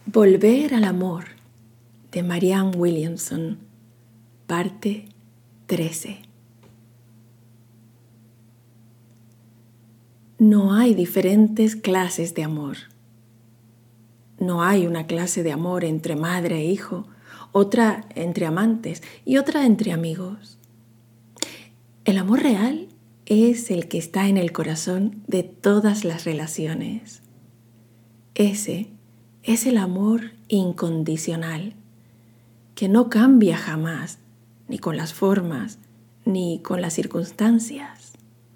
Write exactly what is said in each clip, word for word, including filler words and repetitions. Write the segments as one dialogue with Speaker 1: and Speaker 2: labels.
Speaker 1: Volver al amor, de Marianne Williamson, parte trece. No hay diferentes clases de amor. No hay una clase de amor entre madre e hijo, otra entre amantes y otra entre amigos. El amor real es el que está en el corazón de todas las relaciones. Ese es el amor incondicional, que no cambia jamás, ni con las formas, ni con las circunstancias.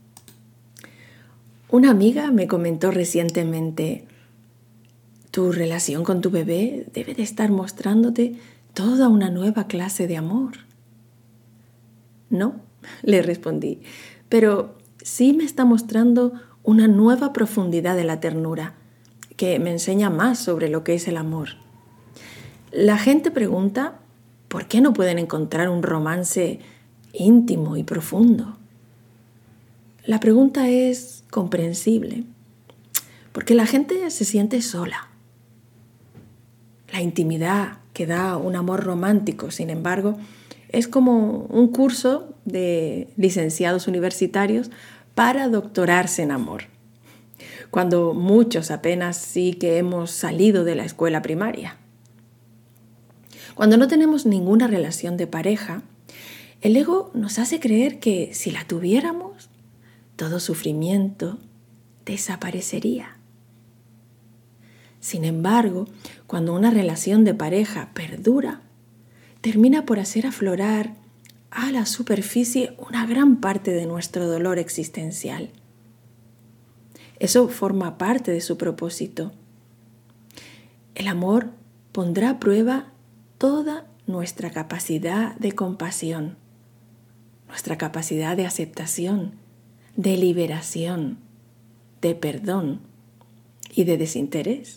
Speaker 1: Una amiga me comentó recientemente: tu relación con tu bebé debe de estar mostrándote toda una nueva clase de amor. No, le respondí, pero sí me está mostrando una nueva profundidad de la ternura, que me enseña más sobre lo que es el amor. La gente pregunta por qué no pueden encontrar un romance íntimo y profundo. La pregunta es comprensible, porque la gente se siente sola. La intimidad que da un amor romántico, sin embargo, es como un curso de licenciados universitarios para doctorarse en amor, cuando muchos apenas sí que hemos salido de la escuela primaria. Cuando no tenemos ninguna relación de pareja, el ego nos hace creer que si la tuviéramos, todo sufrimiento desaparecería. Sin embargo, cuando una relación de pareja perdura, termina por hacer aflorar a la superficie una gran parte de nuestro dolor existencial. Eso forma parte de su propósito. El amor pondrá a prueba toda nuestra capacidad de compasión, nuestra capacidad de aceptación, de liberación, de perdón y de desinterés.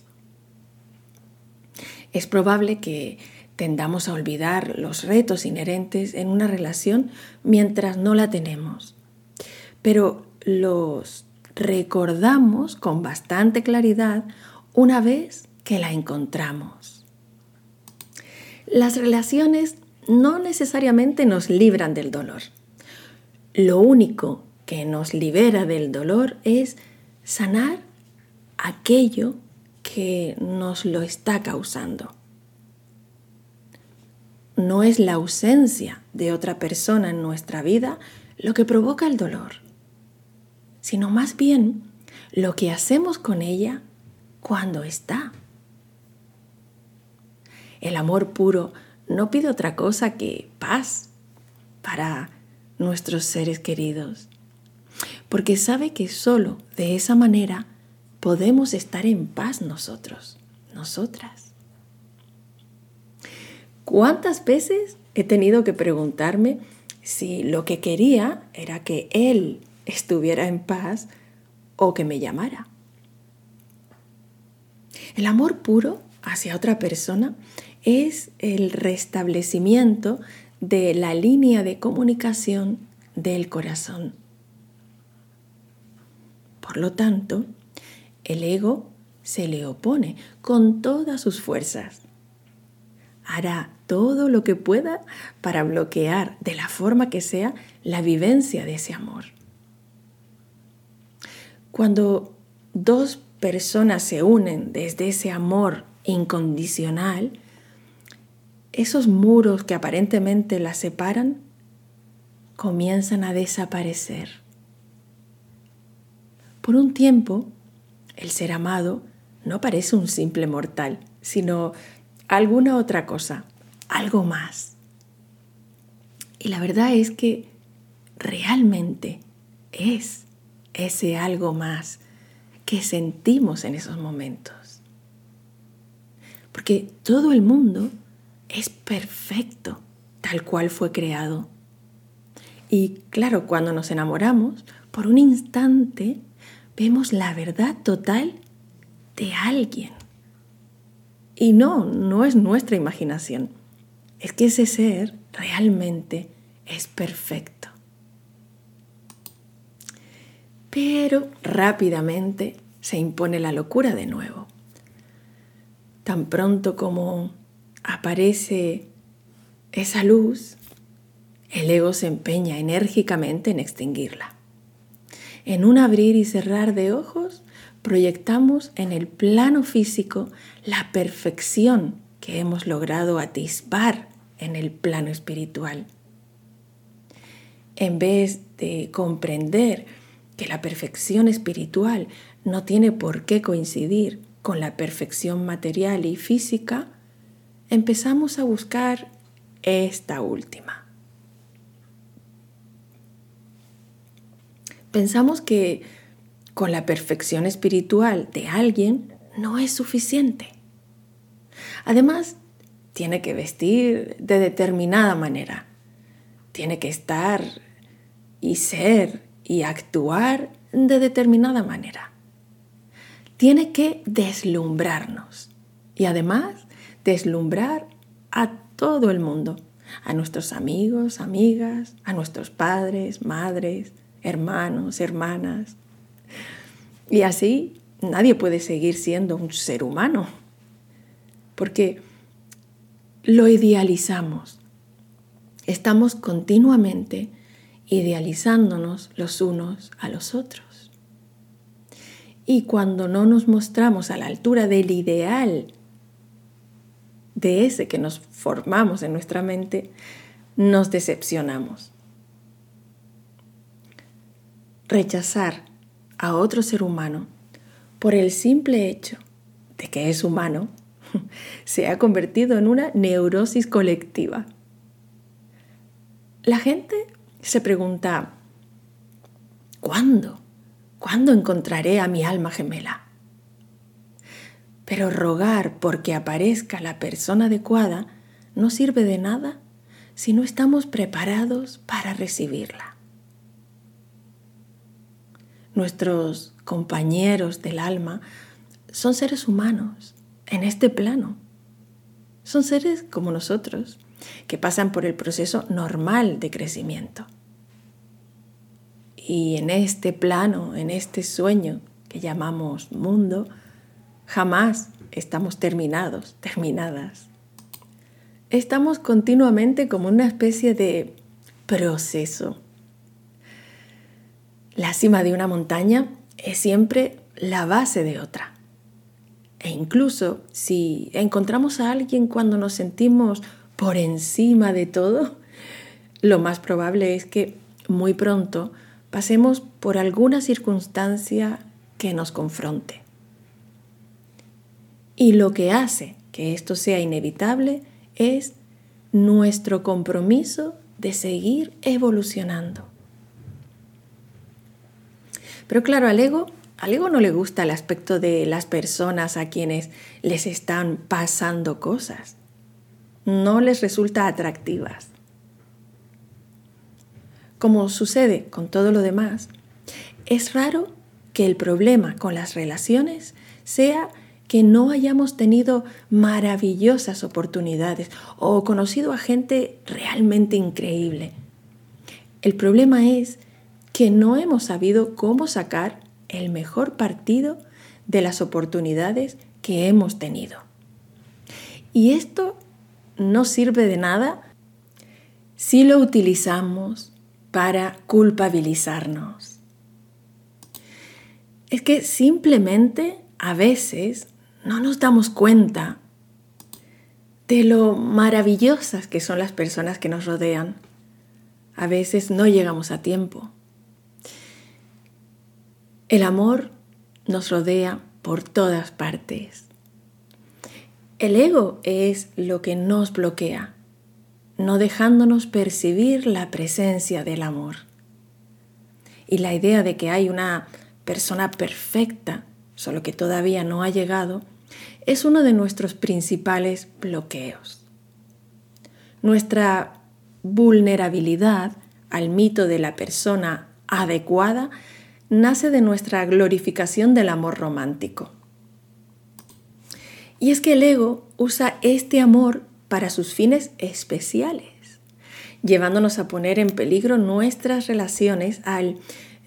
Speaker 1: Es probable que tendamos a olvidar los retos inherentes en una relación mientras no la tenemos, pero los recordamos con bastante claridad una vez que la encontramos. Las relaciones no necesariamente nos libran del dolor. Lo único que nos libera del dolor es sanar aquello que nos lo está causando. No es la ausencia de otra persona en nuestra vida lo que provoca el dolor, sino más bien lo que hacemos con ella cuando está. El amor puro no pide otra cosa que paz para nuestros seres queridos, porque sabe que solo de esa manera podemos estar en paz nosotros, nosotras. ¿Cuántas veces he tenido que preguntarme si lo que quería era que él estuviera en paz o que me llamara? El amor puro hacia otra persona es el restablecimiento de la línea de comunicación del corazón. Por lo tanto, el ego se le opone con todas sus fuerzas. Hará todo lo que pueda para bloquear de la forma que sea la vivencia de ese amor. Cuando dos personas se unen desde ese amor incondicional, esos muros que aparentemente las separan comienzan a desaparecer. Por un tiempo, el ser amado no parece un simple mortal, sino alguna otra cosa, algo más. Y la verdad es que realmente es ese algo más que sentimos en esos momentos. Porque todo el mundo es perfecto, tal cual fue creado. Y claro, cuando nos enamoramos, por un instante vemos la verdad total de alguien. Y no, no es nuestra imaginación. Es que ese ser realmente es perfecto. Pero rápidamente se impone la locura de nuevo. tan pronto como aparece esa luz, el ego se empeña enérgicamente en extinguirla. En un abrir y cerrar de ojos, proyectamos en el plano físico la perfección que hemos logrado atisbar en el plano espiritual. En vez de comprender que la perfección espiritual no tiene por qué coincidir con la perfección material y física, empezamos a buscar esta última. Pensamos que con la perfección espiritual de alguien no es suficiente. Además, tiene que vestir de determinada manera. Tiene que estar y ser y actuar de determinada manera. Tiene que deslumbrarnos y además deslumbrar a todo el mundo, a nuestros amigos, amigas, a nuestros padres, madres, hermanos, hermanas. Y así nadie puede seguir siendo un ser humano, porque lo idealizamos. Estamos continuamente idealizándonos los unos a los otros. Y cuando no nos mostramos a la altura del ideal de ese que nos formamos en nuestra mente, nos decepcionamos. Rechazar a otro ser humano por el simple hecho de que es humano se ha convertido en una neurosis colectiva. La gente se pregunta, ¿cuándo? ¿Cuándo encontraré a mi alma gemela? Pero rogar porque aparezca la persona adecuada no sirve de nada si no estamos preparados para recibirla. Nuestros compañeros del alma son seres humanos en este plano. Son seres como nosotros, que pasan por el proceso normal de crecimiento. Y en este plano, en este sueño que llamamos mundo, jamás estamos terminados, terminadas. Estamos continuamente como una especie de proceso. La cima de una montaña es siempre la base de otra. E incluso si encontramos a alguien cuando nos sentimos por encima de todo, lo más probable es que muy pronto pasemos por alguna circunstancia que nos confronte. Y lo que hace que esto sea inevitable es nuestro compromiso de seguir evolucionando. Pero claro, al ego, al ego no le gusta el aspecto de las personas a quienes les están pasando cosas. No les resulta atractivas. Como sucede con todo lo demás, es raro que el problema con las relaciones sea que no hayamos tenido maravillosas oportunidades o conocido a gente realmente increíble. El problema es que no hemos sabido cómo sacar el mejor partido de las oportunidades que hemos tenido. Y esto no sirve de nada si lo utilizamos para culpabilizarnos. Es que simplemente a veces no nos damos cuenta de lo maravillosas que son las personas que nos rodean. A veces no llegamos a tiempo. El amor nos rodea por todas partes. El ego es lo que nos bloquea, no dejándonos percibir la presencia del amor. Y la idea de que hay una persona perfecta, solo que todavía no ha llegado, es uno de nuestros principales bloqueos. Nuestra vulnerabilidad al mito de la persona adecuada nace de nuestra glorificación del amor romántico. Y es que el ego usa este amor para sus fines especiales, llevándonos a poner en peligro nuestras relaciones al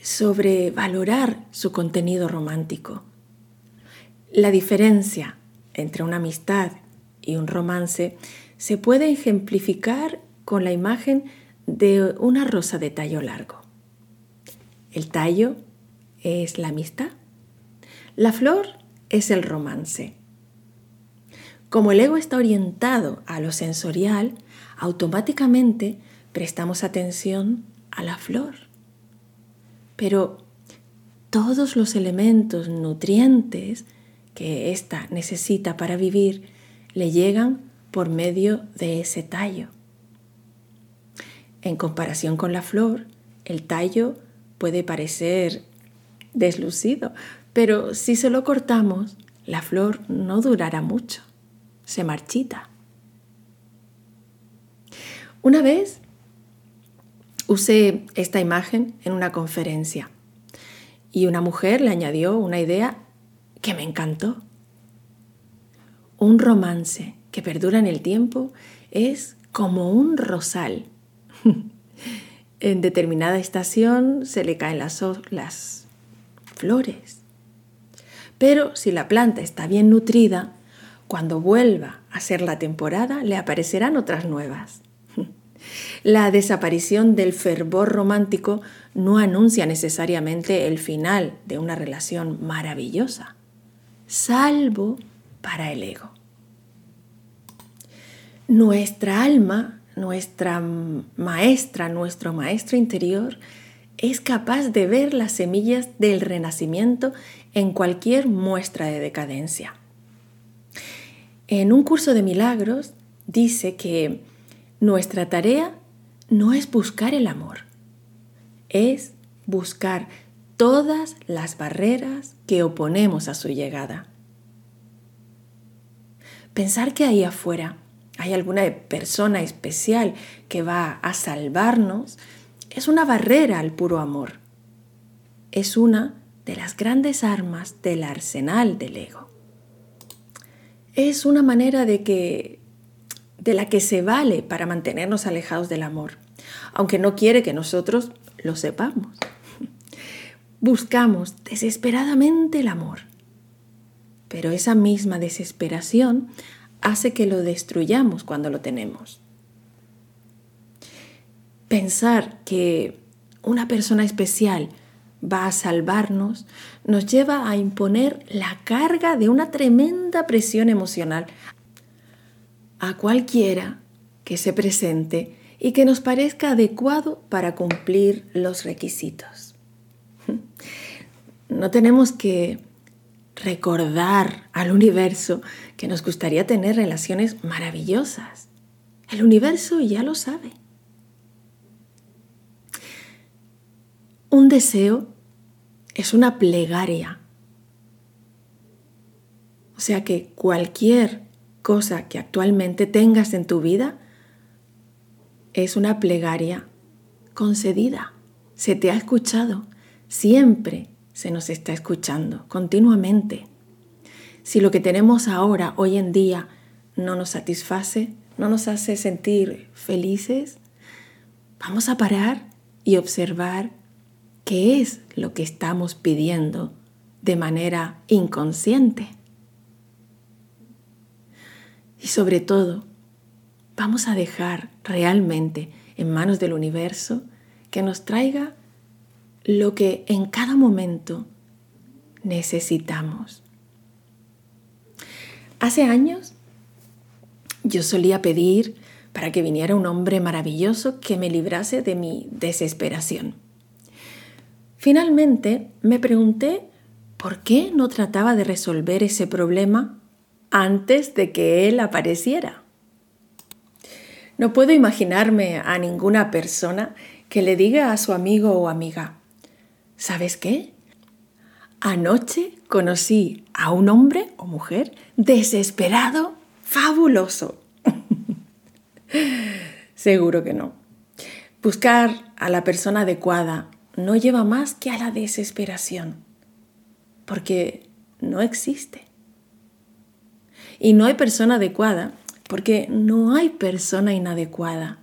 Speaker 1: sobrevalorar su contenido romántico. La diferencia entre una amistad y un romance se puede ejemplificar con la imagen de una rosa de tallo largo. El tallo es la amistad, la flor es el romance. Como el ego está orientado a lo sensorial, automáticamente prestamos atención a la flor. Pero todos los elementos nutrientes que ésta necesita para vivir le llegan por medio de ese tallo. En comparación con la flor, el tallo puede parecer deslucido, pero si se lo cortamos, la flor no durará mucho, se marchita. Una vez usé esta imagen en una conferencia y una mujer le añadió una idea que me encantó. Un romance que perdura en el tiempo es como un rosal. En determinada estación se le caen las, las flores. Pero si la planta está bien nutrida, cuando vuelva a ser la temporada, le aparecerán otras nuevas. La desaparición del fervor romántico no anuncia necesariamente el final de una relación maravillosa, salvo para el ego. Nuestra alma, nuestra maestra, nuestro maestro interior, es capaz de ver las semillas del renacimiento en cualquier muestra de decadencia. En un curso de milagros dice que nuestra tarea no es buscar el amor, es buscar todas las barreras que oponemos a su llegada. Pensar que ahí afuera hay alguna persona especial que va a salvarnos es una barrera al puro amor. Es una de las grandes armas del arsenal del ego. Es una manera de que, de la que se vale para mantenernos alejados del amor, aunque no quiere que nosotros lo sepamos. Buscamos desesperadamente el amor, pero esa misma desesperación hace que lo destruyamos cuando lo tenemos. Pensar que una persona especial va a salvarnos nos lleva a imponer la carga de una tremenda presión emocional a cualquiera que se presente y que nos parezca adecuado para cumplir los requisitos. No tenemos que recordar al universo que nos gustaría tener relaciones maravillosas. El universo ya lo sabe. Un deseo es una plegaria. O sea que cualquier cosa que actualmente tengas en tu vida es una plegaria concedida. Se te ha escuchado. Siempre se nos está escuchando, continuamente. Si lo que tenemos ahora, hoy en día, no nos satisface, no nos hace sentir felices, vamos a parar y observar qué es lo que estamos pidiendo de manera inconsciente. Y sobre todo, vamos a dejar realmente en manos del universo que nos traiga lo que en cada momento necesitamos. Hace años yo solía pedir para que viniera un hombre maravilloso que me librase de mi desesperación. Finalmente me pregunté por qué no trataba de resolver ese problema antes de que él apareciera. No puedo imaginarme a ninguna persona que le diga a su amigo o amiga: ¿sabes qué? Anoche conocí a un hombre o mujer desesperado, fabuloso. Seguro que no. Buscar a la persona adecuada no lleva más que a la desesperación, porque no existe. Y no hay persona adecuada, porque no hay persona inadecuada.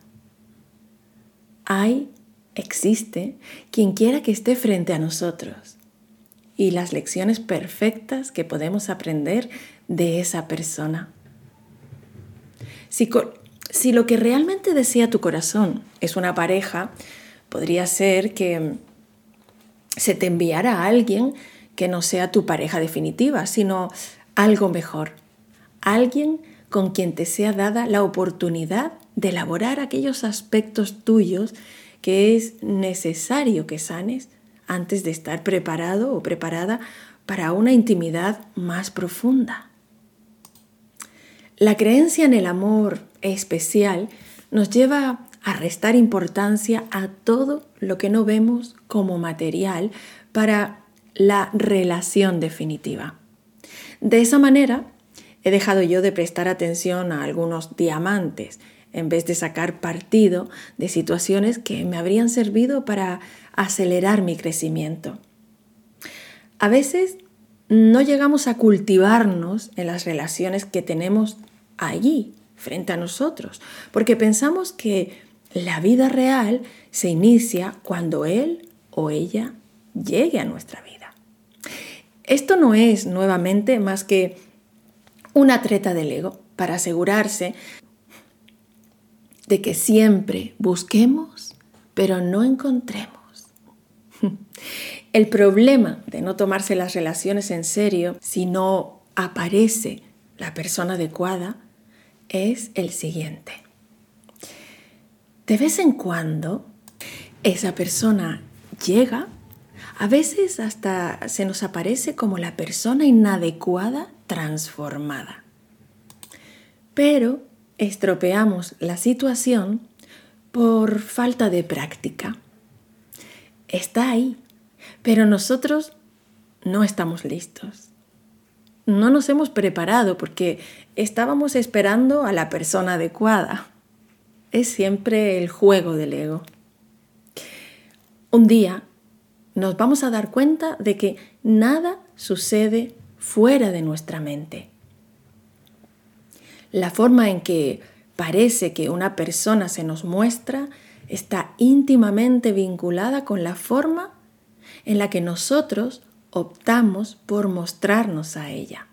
Speaker 1: Hay, existe, quien quiera que esté frente a nosotros. y las lecciones perfectas que podemos aprender de esa persona. Si, si lo que realmente desea tu corazón es una pareja, podría ser que se te enviara a alguien que no sea tu pareja definitiva, sino algo mejor. Alguien con quien te sea dada la oportunidad de elaborar aquellos aspectos tuyos que es necesario que sanes antes de estar preparado o preparada para una intimidad más profunda. La creencia en el amor especial nos lleva a restar importancia a todo lo que no vemos como material para la relación definitiva. De esa manera, he dejado yo de prestar atención a algunos diamantes en vez de sacar partido de situaciones que me habrían servido para acelerar mi crecimiento. A veces no llegamos a cultivarnos en las relaciones que tenemos allí, frente a nosotros, porque pensamos que la vida real se inicia cuando él o ella llegue a nuestra vida. Esto no es, nuevamente, más que una treta del ego para asegurarse de que siempre busquemos, pero no encontremos. El problema de no tomarse las relaciones en serio si no aparece la persona adecuada es el siguiente. De vez en cuando, esa persona llega, a veces hasta se nos aparece como la persona inadecuada transformada. Pero estropeamos la situación por falta de práctica. Está ahí, pero nosotros no estamos listos. No nos hemos preparado porque estábamos esperando a la persona adecuada. Es siempre el juego del ego. Un día nos vamos a dar cuenta de que nada sucede fuera de nuestra mente. La forma en que parece que una persona se nos muestra está íntimamente vinculada con la forma en la que nosotros optamos por mostrarnos a ella.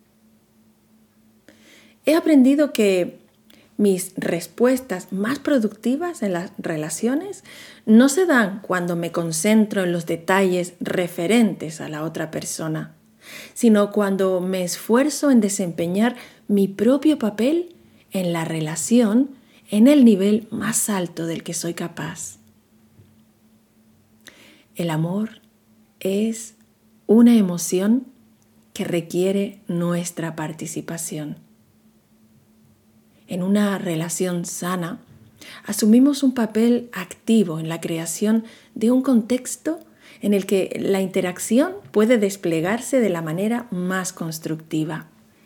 Speaker 1: He aprendido que mis respuestas más productivas en las relaciones no se dan cuando me concentro en los detalles referentes a la otra persona, sino cuando me esfuerzo en desempeñar mi propio papel en la relación en el nivel más alto del que soy capaz. El amor es una emoción que requiere nuestra participación. En una relación sana, asumimos un papel activo en la creación de un contexto en el que la interacción puede desplegarse de la manera más constructiva.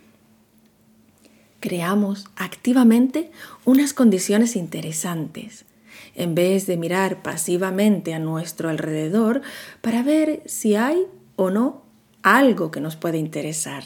Speaker 1: Creamos activamente unas condiciones interesantes, en vez de mirar pasivamente a nuestro alrededor para ver si hay o no algo que nos puede interesar.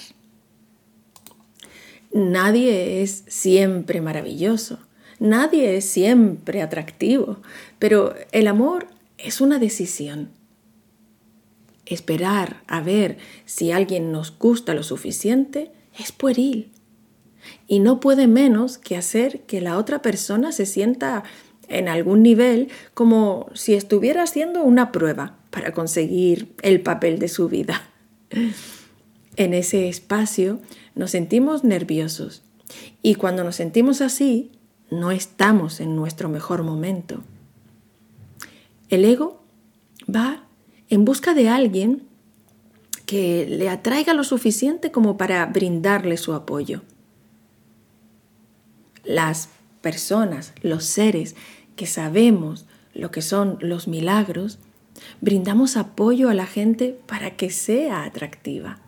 Speaker 1: Nadie es siempre maravilloso, nadie es siempre atractivo, pero el amor es una decisión. Esperar a ver si alguien nos gusta lo suficiente es pueril y no puede menos que hacer que la otra persona se sienta en algún nivel como si estuviera haciendo una prueba para conseguir el papel de su vida. En ese espacio nos sentimos nerviosos y cuando nos sentimos así, no estamos en nuestro mejor momento. El ego va en busca de alguien que le atraiga lo suficiente como para brindarle su apoyo. Las personas, los seres que sabemos lo que son los milagros, brindamos apoyo a la gente para que sea atractiva,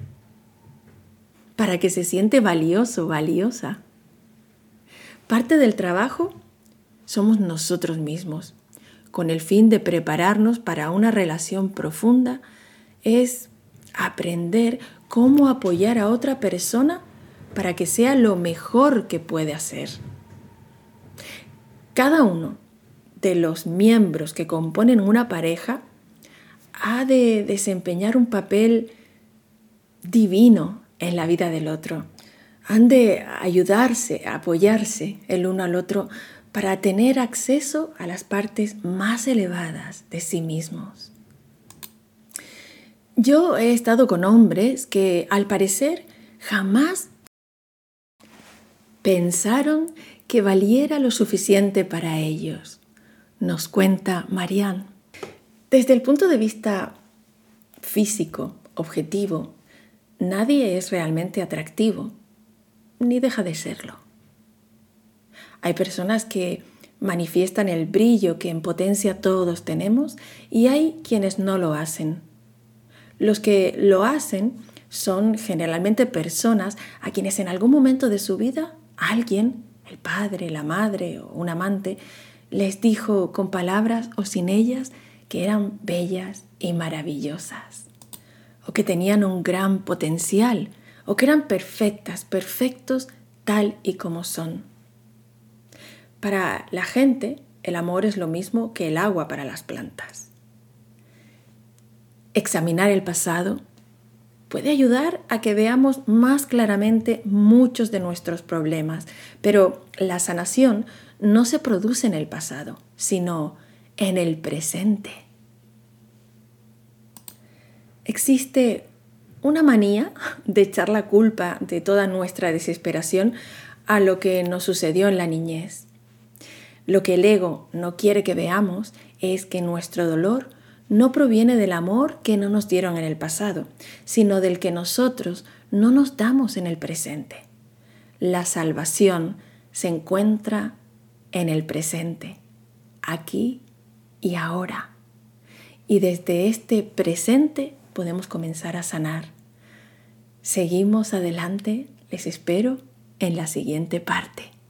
Speaker 1: para que se siente valioso, valiosa. Parte del trabajo somos nosotros mismos. Con el fin de prepararnos para una relación profunda, es aprender cómo apoyar a otra persona para que sea lo mejor que puede hacer. Cada uno de los miembros que componen una pareja ha de desempeñar un papel divino en la vida del otro. Han de ayudarse, apoyarse el uno al otro para tener acceso a las partes más elevadas de sí mismos. Yo he estado con hombres que, al parecer, jamás pensaron que valiera lo suficiente para ellos, nos cuenta Marianne. Desde el punto de vista físico, objetivo, nadie es realmente atractivo, ni deja de serlo. Hay personas que manifiestan el brillo que en potencia todos tenemos y hay quienes no lo hacen. Los que lo hacen son generalmente personas a quienes en algún momento de su vida alguien, el padre, la madre o un amante, les dijo con palabras o sin ellas que eran bellas y maravillosas, o que tenían un gran potencial, o que eran perfectas, perfectos tal y como son. Para la gente, el amor es lo mismo que el agua para las plantas. Examinar el pasado puede ayudar a que veamos más claramente muchos de nuestros problemas, pero la sanación no se produce en el pasado, sino en el presente. Existe una manía de echar la culpa de toda nuestra desesperación a lo que nos sucedió en la niñez. Lo que el ego no quiere que veamos es que nuestro dolor no proviene del amor que no nos dieron en el pasado, sino del que nosotros no nos damos en el presente. La salvación se encuentra en el presente, aquí y ahora. Y desde este presente podemos comenzar a sanar. Seguimos adelante, les espero en la siguiente parte.